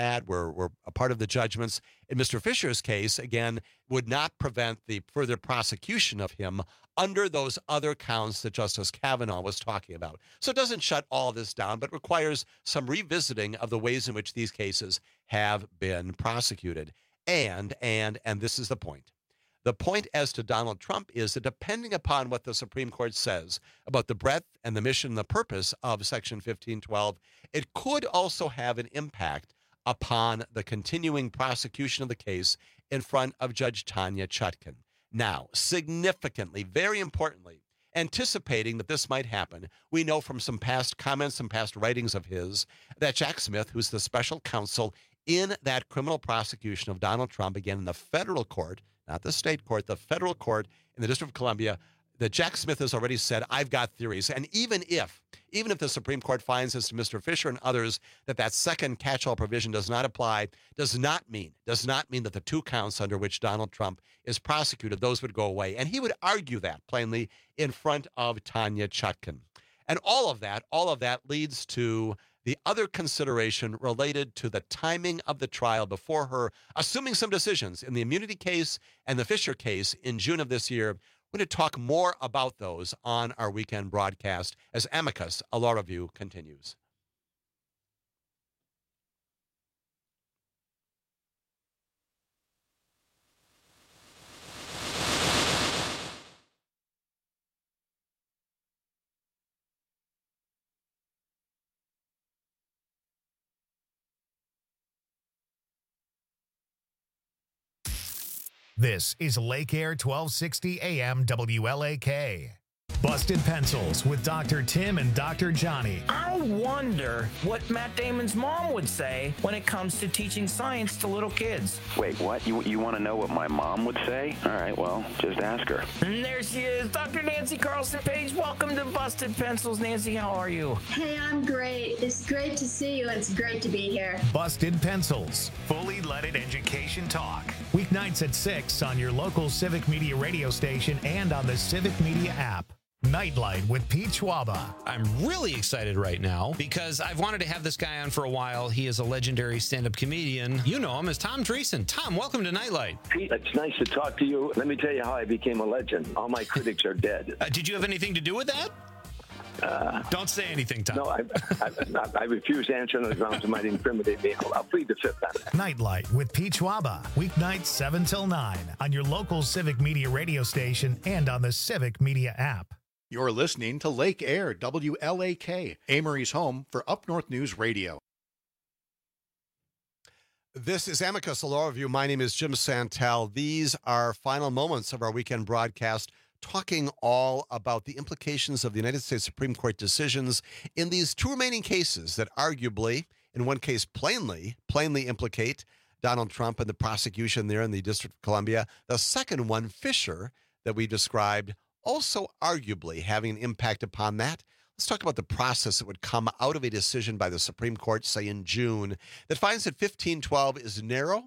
a part of the judgments. In Mr. Fisher's case, again, would not prevent the further prosecution of him under those other counts that Justice Kavanaugh was talking about. So it doesn't shut all this down, but requires some revisiting of the ways in which these cases have been prosecuted. And this is the point. The point as to Donald Trump is that depending upon what the Supreme Court says about the breadth and the mission and the purpose of Section 1512, it could also have an impact upon the continuing prosecution of the case in front of Judge Tanya Chutkan. Now, significantly, very importantly, anticipating that this might happen, we know from some past comments, some past writings of his, that Jack Smith, who's the special counsel in that criminal prosecution of Donald Trump, again in the federal court, not the state court, the federal court in the District of Columbia, that Jack Smith has already said, I've got theories. And even if the Supreme Court finds as to Mr. Fisher and others that second catch-all provision does not apply, does not mean that the 2 counts under which Donald Trump is prosecuted, those would go away. And he would argue that plainly in front of Tanya Chutkan. And all of that leads to the other consideration related to the timing of the trial before her, assuming some decisions in the immunity case and the Fisher case in June of this year. We're going to talk more about those on our weekend broadcast as Amicus, a Law Review, continues. This is Lake Air 1260 AM WLAK. Busted Pencils with Dr. Tim and Dr. Johnny. I wonder what Matt Damon's mom would say when it comes to teaching science to little kids. Wait, what? You want to know what my mom would say? All right, well, just ask her. And there she is, Dr. Nancy Carlson Page. Welcome to Busted Pencils. Nancy, how are you? Hey, I'm great. It's great to see you, and it's great to be here. Busted Pencils, fully leaded education talk. Weeknights at 6 on your local Civic Media radio station and on the Civic Media app. Nightlight with Pete Schwaba. I'm really excited right now because I've wanted to have this guy on for a while. He is a legendary stand-up comedian. You know him as Tom Dreesen. Tom, welcome to Nightlight. Pete, it's nice to talk to you. Let me tell you how I became a legend. All my critics are dead. Did you have anything to do with that? Don't say anything, Tom. No, I refuse to answer on the grounds it might incriminate me. I'll plead the fifth on it. Nightlight with Pete Schwaba. Weeknights 7 till 9 on your local Civic Media radio station and on the Civic Media app. You're listening to Lake Air, WLAK, Amory's home for Up North News Radio. This is Amicus, a law review. My name is Jim Santel. These are final moments of our weekend broadcast, talking all about the implications of the United States Supreme Court decisions in these two remaining cases that arguably, in one case plainly implicate Donald Trump and the prosecution there in the District of Columbia. The second one, Fisher, that we described, also arguably having an impact upon that. Let's talk about the process that would come out of a decision by the Supreme Court, say in June, that finds that 1512 is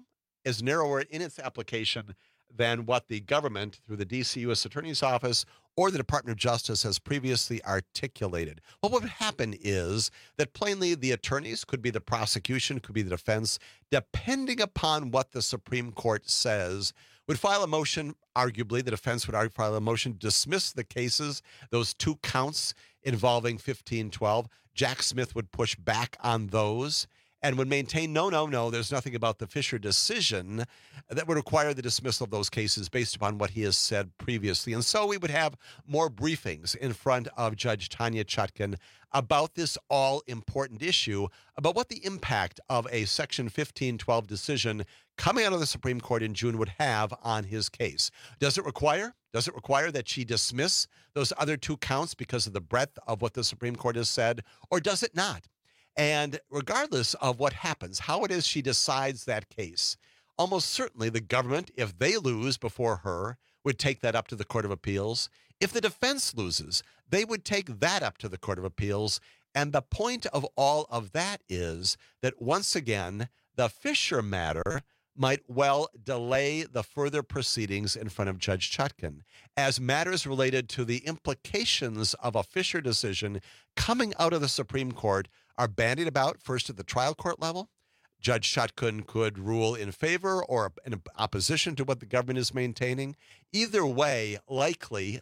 narrower in its application than what the government, through the D.C. U.S. Attorney's Office or the Department of Justice, has previously articulated. Well, what would happen is that plainly the attorneys, could be the prosecution, could be the defense, depending upon what the Supreme Court says, would file a motion. Arguably, the defense would file a motion to dismiss the cases, those two counts involving 1512. Jack Smith would push back on those and would maintain, no, there's nothing about the Fisher decision that would require the dismissal of those cases based upon what he has said previously. And so we would have more briefings in front of Judge Tanya Chutkan about this all-important issue, about what the impact of a Section 1512 decision coming out of the Supreme Court in June would have on his case. Does it require that she dismiss those other two counts because of the breadth of what the Supreme Court has said, or does it not? And regardless of what happens, how it is she decides that case, almost certainly the government, if they lose before her, would take that up to the Court of Appeals. If the defense loses, they would take that up to the Court of Appeals. And the point of all of that is that, once again, the Fisher matter might well delay the further proceedings in front of Judge Chutkan, as matters related to the implications of a Fisher decision coming out of the Supreme Court are bandied about, first at the trial court level. Judge Chutkan could rule in favor or in opposition to what the government is maintaining. Either way, likely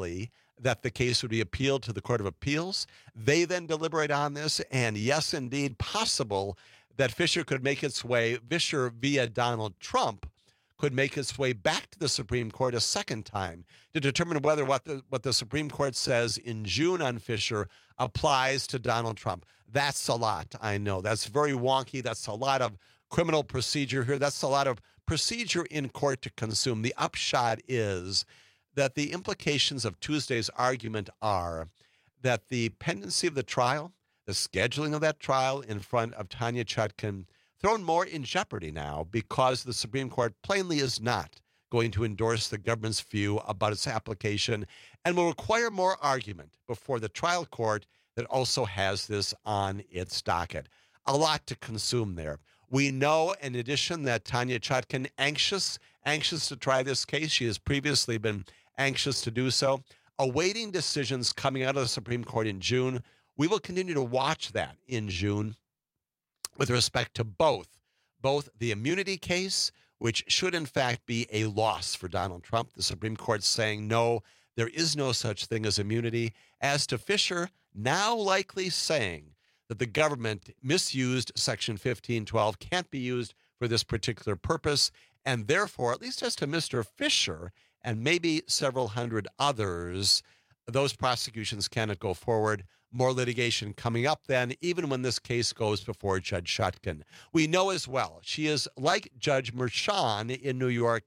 that the case would be appealed to the Court of Appeals. They then deliberate on this, and yes, indeed, possible that Fisher via Donald Trump, could make its way back to the Supreme Court a second time to determine whether what the Supreme Court says in June on Fisher applies to Donald Trump. That's a lot, I know. That's very wonky. That's a lot of criminal procedure here. That's a lot of procedure in court to consume. The upshot is that the implications of Tuesday's argument are that the pendency of the trial, the scheduling of that trial in front of Tanya Chutkan, thrown more in jeopardy now because the Supreme Court plainly is not going to endorse the government's view about its application and will require more argument before the trial court that also has this on its docket. A lot to consume there. We know, in addition, that Tanya Chutkan, anxious to try this case. She has previously been anxious to do so. Awaiting decisions coming out of the Supreme Court in June. We will continue to watch that in June with respect to both the immunity case, which should in fact be a loss for Donald Trump. The Supreme Court saying, no, there is no such thing as immunity. As to Fisher, now likely saying that the government misused Section 1512, can't be used for this particular purpose, and therefore, at least as to Mr. Fisher and maybe several hundred others, those prosecutions cannot go forward. More litigation coming up then, even when this case goes before Judge Chutkan. We know as well, she is like Judge Merchan in New York.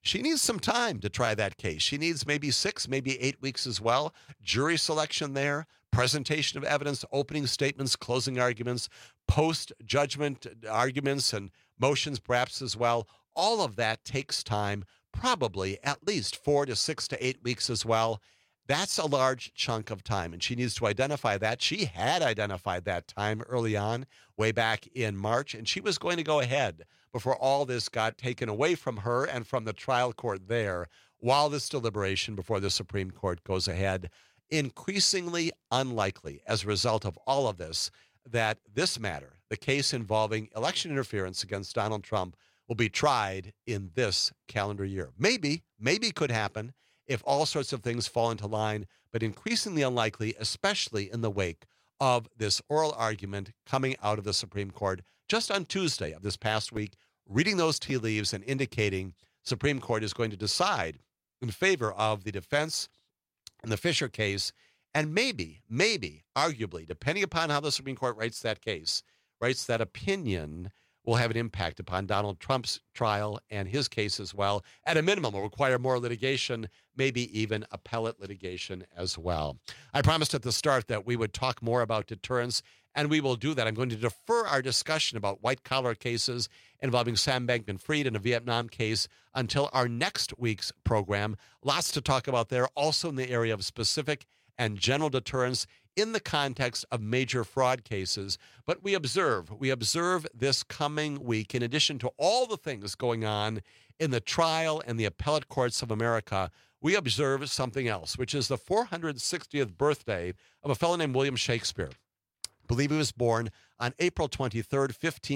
She needs some time to try that case. She needs maybe 6, maybe 8 weeks as well. Jury selection there, presentation of evidence, opening statements, closing arguments, post-judgment arguments and motions perhaps as well. All of that takes time, probably at least 4 to 6 to 8 weeks as well. That's a large chunk of time, and she needs to identify that. She had identified that time early on, way back in March, and she was going to go ahead before all this got taken away from her and from the trial court there while this deliberation before the Supreme Court goes ahead. Increasingly unlikely, as a result of all of this, that this matter, the case involving election interference against Donald Trump, will be tried in this calendar year. Maybe could happen if all sorts of things fall into line, but increasingly unlikely, especially in the wake of this oral argument coming out of the Supreme Court just on Tuesday of this past week, reading those tea leaves and indicating Supreme Court is going to decide in favor of the defense in the Fisher case, and maybe, arguably, depending upon how the Supreme Court writes that case, writes that opinion, will have an impact upon Donald Trump's trial and his case as well. At a minimum, will require more litigation, maybe even appellate litigation as well. I promised at the start that we would talk more about deterrence, and we will do that. I'm going to defer our discussion about white-collar cases involving Sam Bankman-Fried and a Vietnam case until our next week's program. Lots to talk about there, also in the area of specific and general deterrence in the context of major fraud cases. But we observe this coming week, in addition to all the things going on in the trial and the appellate courts of America, we observe something else, which is the 460th birthday of a fellow named William Shakespeare. I believe he was born on April 23rd,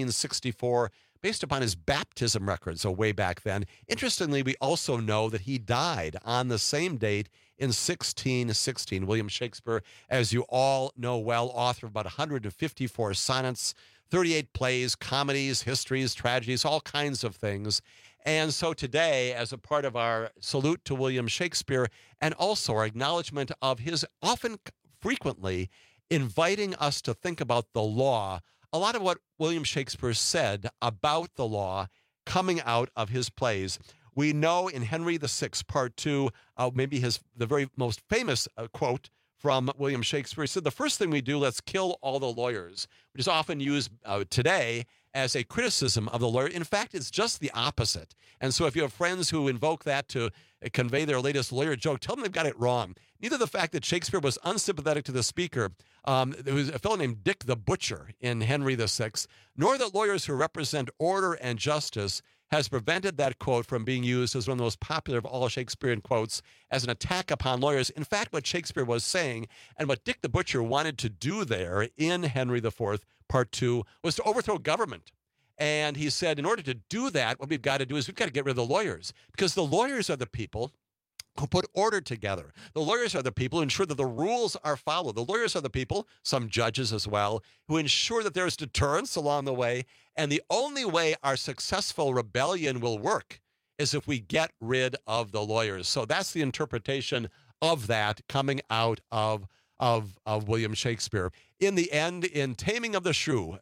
1564, based upon his baptism record, so way back then. Interestingly, we also know that he died on the same date in 1616. William Shakespeare, as you all know well, author of about 154 sonnets, 38 plays, comedies, histories, tragedies, all kinds of things. And so today, as a part of our salute to William Shakespeare, and also our acknowledgement of his frequently inviting us to think about the law, a lot of what William Shakespeare said about the law coming out of his plays. We know in Henry VI, Part 2, maybe the very most famous quote from William Shakespeare. He said, "The first thing we do, let's kill all the lawyers," which is often used today as a criticism of the lawyer. In fact, it's just the opposite. And so if you have friends who invoke that to convey their latest lawyer joke, tell them they've got it wrong. Neither the fact that Shakespeare was unsympathetic to the speaker, there was a fellow named Dick the Butcher in Henry VI, nor that lawyers who represent order and justice has prevented that quote from being used as one of the most popular of all Shakespearean quotes as an attack upon lawyers. In fact, what Shakespeare was saying and what Dick the Butcher wanted to do there in Henry IV, Part 2, was to overthrow government. And he said, in order to do that, what we've got to do is we've got to get rid of the lawyers, because the lawyers are the people who put order together. The lawyers are the people who ensure that the rules are followed. The lawyers are the people, some judges as well, who ensure that there's deterrence along the way. And the only way our successful rebellion will work is if we get rid of the lawyers. So that's the interpretation of that coming out of William Shakespeare. In the end, in Taming of the Shrew,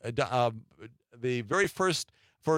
the very first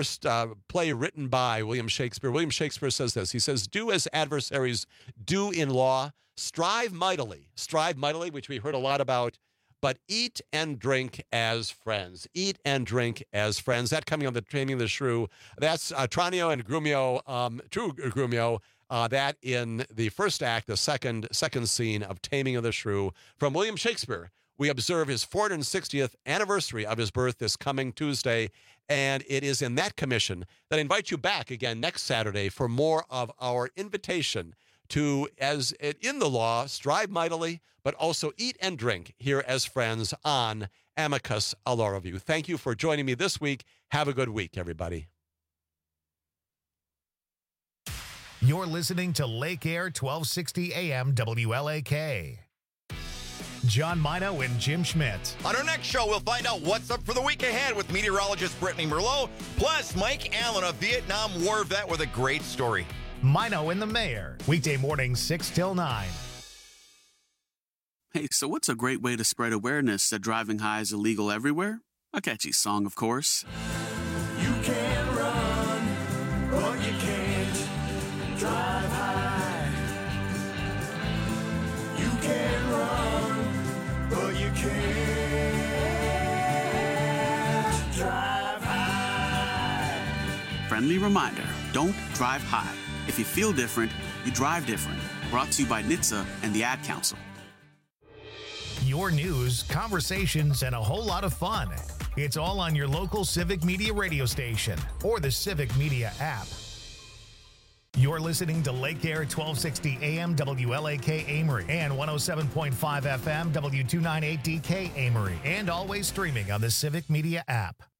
play written by William Shakespeare says this. He says, "Do as adversaries do in law, strive mightily, which we heard a lot about, but eat and drink as friends." Eat and drink as friends. That coming on the Taming of the Shrew. That's Tranio and Grumio, True Grumio. That in the first act, the second scene of Taming of the Shrew from William Shakespeare. We observe his 460th anniversary of his birth this coming Tuesday, and it is in that commission that I invite you back again next Saturday for more of our invitation to, as in the law, strive mightily, but also eat and drink here as friends on Amicus, a Law Review. Thank you for joining me this week. Have a good week, everybody. You're listening to Lake Air 1260 AM WLAK. John Mino and Jim Schmidt. On our next show, we'll find out what's up for the week ahead with meteorologist Brittany Merlot, plus Mike Allen, a Vietnam War vet with a great story. Mino and the Mayor, weekday mornings 6 till 9. Hey, so what's a great way to spread awareness that driving high is illegal everywhere? A catchy song, of course. You can run, but you can't drive. friendly reminder, don't drive high. If you feel different, you drive different. Brought to you by NHTSA and the Ad Council. Your news, conversations, and a whole lot of fun. It's all on your local Civic Media radio station or the Civic Media app. You're listening to Lake Air 1260 AM WLAK Amory and 107.5 FM W298DK Amory, and always streaming on the Civic Media app.